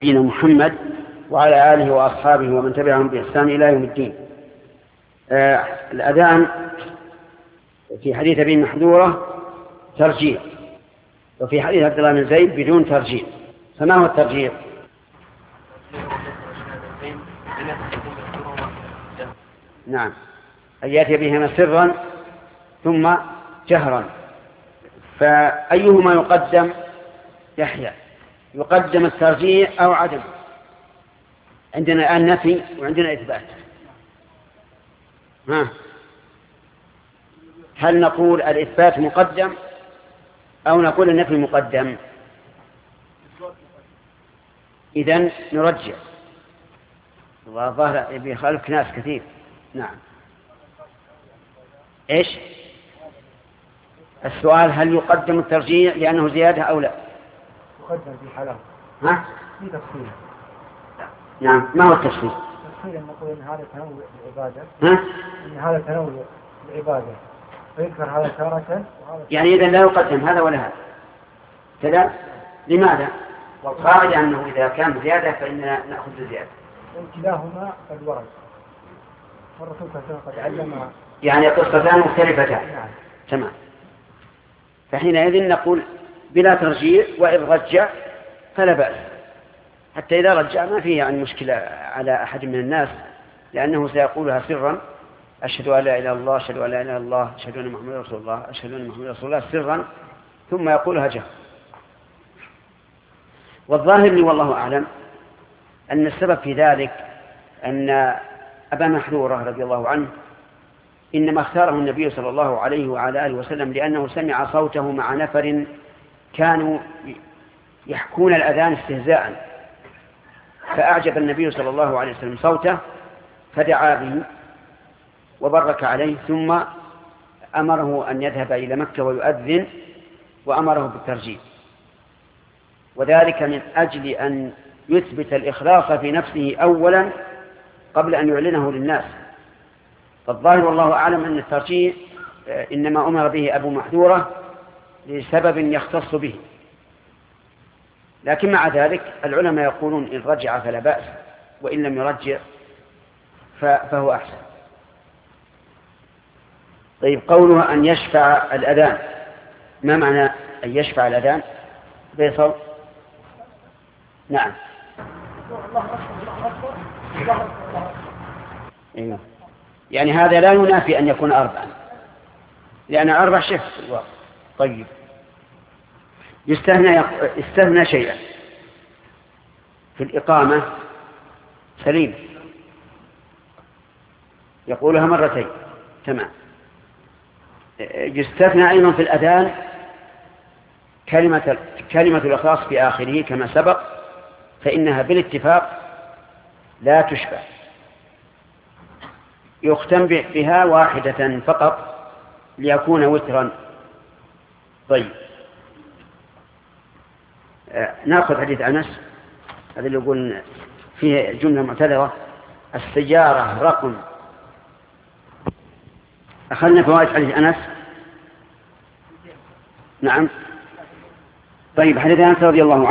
نبينا محمد وعلى آله وأصحابه ومن تبعهم بإحسان إلى يوم الدين. الأذان في حديث أبي محذورة ترجيع، وفي حديث عبد الله بن زيد بدون ترجيع. فما هو الترجيع؟ نعم، أن يأتي بهما سرا ثم جهرا. فأيهما يقدم؟ يحيى. يقدم الترجيع أو عدم؟ عندنا الآن نفي وعندنا إثبات. هل نقول الإثبات مقدم أو نقول النفي مقدم؟ إذن نرجع. والظاهر بيخالف ناس كثير. نعم. إيش السؤال؟ هل يقدم الترجيع لأنه زيادة أو لا؟ يقدم في حالات. في تفصيل. نعم. ما هو التفصيل؟ تفصيل نقول إن هذا تنوع العبادة. إن هذا تنوع العبادة ويذكر هذا تارة. يعني إذا لا يقدم هذا ولا هذا كذا. لماذا؟ والقاعدة أنه إذا كان زيادة فإننا نأخذ الزيادة. كلاهما قد ورد. والرسول صلى الله عليه وسلم قد علم. يعني قصتان مختلفتان. نعم. تمام. فحينئذ نقول بلا ترجيع، وإذ رجع فلا بأس. حتى إذا رجع ما فيه يعني مشكلة على أحد من الناس، لأنه سيقولها سرا: أشهد أن لا إله إلا الله، أشهد أن لا إله إلا الله، أشهد أن محمدا رسول الله، أشهد أن محمدا رسول الله سرا، ثم يقولها جهرا. والظاهر لي والله أعلم أن السبب في ذلك أن أبا محذورة رضي الله عنه إنما اختاره النبي صلى الله عليه وعلى آله وسلم لأنه سمع صوته مع نفر كانوا يحكون الأذان استهزاء، فأعجب النبي صلى الله عليه وسلم صوته فدعا به وبرك عليه، ثم أمره أن يذهب إلى مكة ويؤذن، وأمره بالترجيع، وذلك من أجل أن يثبت الإخلاص في نفسه أولا قبل أن يعلنه للناس. فالظاهر والله أعلم أن الترجيع إنما أمر به أبو محذورة لسبب يختص به، لكن مع ذلك العلماء يقولون إن رجع فلا بأس، وإن لم يرجع فهو أحسن. طيب، قولها أن يشفع الأذان، ما معنى أن يشفع الأذان؟ فيصل. نعم. أيوه. يعني هذا لا ينافي أن يكون أربعا، لأن أربع شيء في الواقع. طيب، يستثنى شيئا في الإقامة سليم، يقولها مرتين. تمام. يستثنى أيضا في الأذان كلمة الإخلاص في آخره كما سبق، فإنها بالاتفاق لا تشفع، يختم بها واحدة فقط ليكون وترا. طيب، نأخذ حديث أنس هذا اللي يقول فيه جملة معتذرة: السيارة رقم. أخذنا فوائد حديث أنس. نعم. طيب، حديث أنس رضي الله عنه